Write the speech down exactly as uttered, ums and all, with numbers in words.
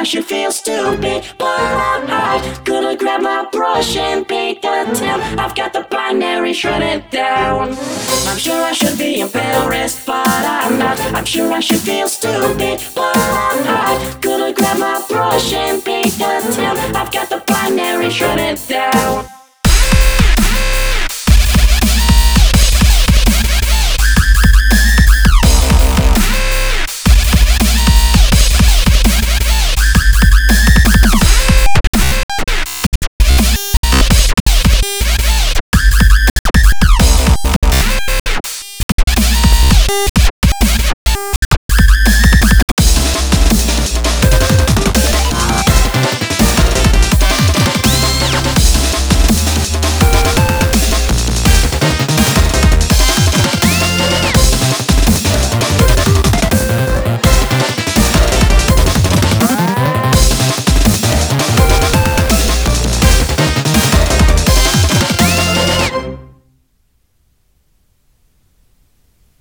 I should feel stupid, but I'm not gonna grab my brush and paint the town. I've got the binary shredded down. I'm sure I should be embarrassed, but I'm not. I'm sure I should feel stupid, but I'm not gonna grab my brush and paint the town. I've got the binary shredded down.